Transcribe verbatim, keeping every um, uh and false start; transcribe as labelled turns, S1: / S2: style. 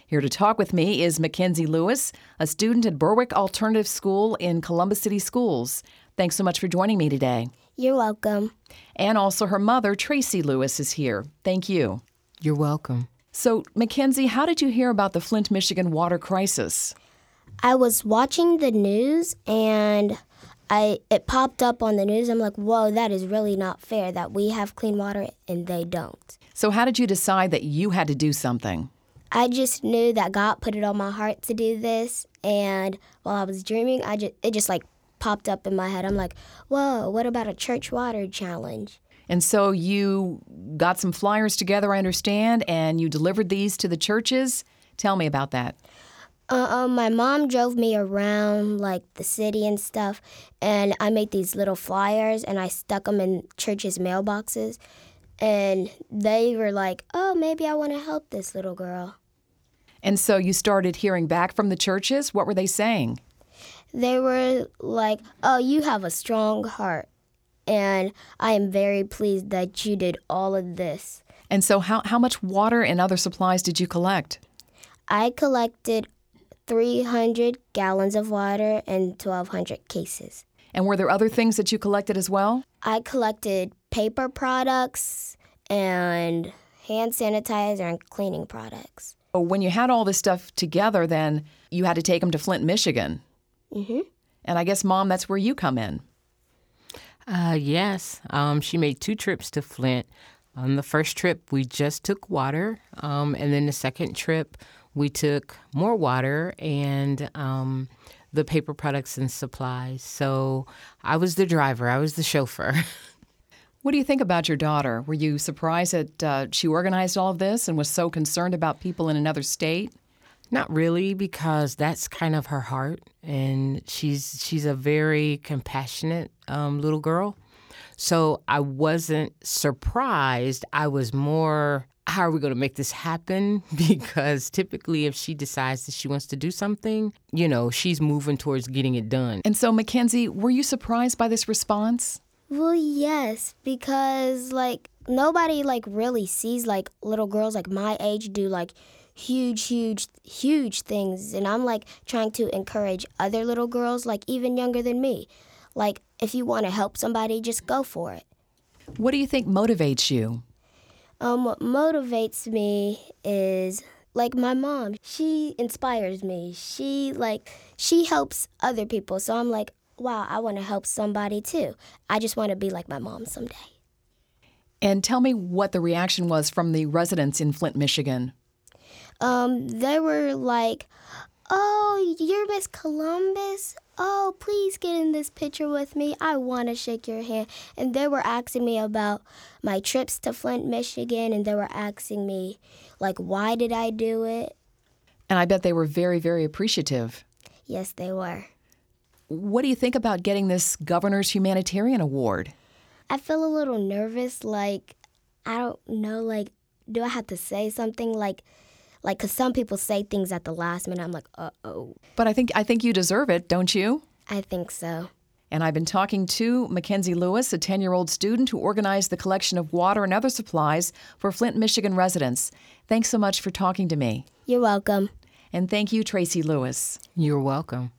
S1: Here to talk with me is Mackenzie Lewis, a student at Berwick Alternative School in Columbus City Schools. Thanks so much for joining me today.
S2: You're welcome.
S1: And also her mother, Tracy Lewis, is here. Thank you.
S3: You're welcome.
S1: So, Mackenzie, how did you hear about the Flint, Michigan water crisis?
S2: I was watching the news and I it popped up on the news. I'm like, whoa, that is really not fair that we have clean water and they don't.
S1: So how did you decide that you had to do something?
S2: I just knew that God put it on my heart to do this. And while I was dreaming, I just it just like popped up in my head. I'm like, whoa, what about a church water challenge?
S1: And so you got some flyers together, I understand, and you delivered these to the churches. Tell me about that.
S2: Uh, um, my mom drove me around, like, the city and stuff, and I made these little flyers, and I stuck them in churches' mailboxes, and they were like, oh, maybe I want to help this little girl.
S1: And so you started hearing back from the churches? What were they saying?
S2: They were like, oh, you have a strong heart, and I am very pleased that you did all of this.
S1: And so how, how much water and other supplies did you collect?
S2: I collected three hundred gallons of water and twelve hundred cases.
S1: And were there other things that you collected as well?
S2: I collected paper products and hand sanitizer and cleaning products.
S1: Oh, when you had all this stuff together, then you had to take them to Flint, Michigan.
S2: Mm-hmm.
S1: And I guess, Mom, that's where you come in.
S3: Uh, yes. Um, she made two trips to Flint. On the first trip, we just took water. Um, and then the second trip, we took more water and um, the paper products and supplies. So I was the driver. I was the chauffeur.
S1: What do you think about your daughter? Were you surprised that uh, she organized all of this and was so concerned about people in another state?
S3: Not really, because that's kind of her heart. And she's she's a very compassionate um, little girl. So I wasn't surprised. I was more, how are we going to make this happen? Because typically if she decides that she wants to do something, you know, she's moving towards getting it done.
S1: And so, Mackenzie, were you surprised by this response?
S2: Well, yes, because, like, nobody, like, really sees, like, little girls, like, my age do, like, huge, huge, huge things. And I'm, like, trying to encourage other little girls, like, even younger than me. Like, if you want to help somebody, just go for it.
S1: What do you think motivates you?
S2: Um, what motivates me is, like, my mom. She inspires me. She, like, she helps other people. So I'm like, wow, I want to help somebody too. I just want to be like my mom someday.
S1: And tell me what the reaction was from the residents in Flint, Michigan.
S2: Um, they were like, oh, you're Miss Columbus? Oh, please get in this picture with me. I want to shake your hand. And they were asking me about my trips to Flint, Michigan, and they were asking me, like, why did I do it?
S1: And I bet they were very, very appreciative.
S2: Yes, they were.
S1: What do you think about getting this Governor's Humanitarian Award?
S2: I feel a little nervous, like, I don't know, like, do I have to say something? Like, Like, because some people say things at the last minute. I'm like, uh-oh.
S1: But I think I think you deserve it, don't you?
S2: I think so.
S1: And I've been talking to Mackenzie Lewis, a ten-year-old student who organized the collection of water and other supplies for Flint, Michigan residents. Thanks so much for talking to me.
S2: You're welcome.
S1: And thank you, Tracy Lewis.
S3: You're welcome.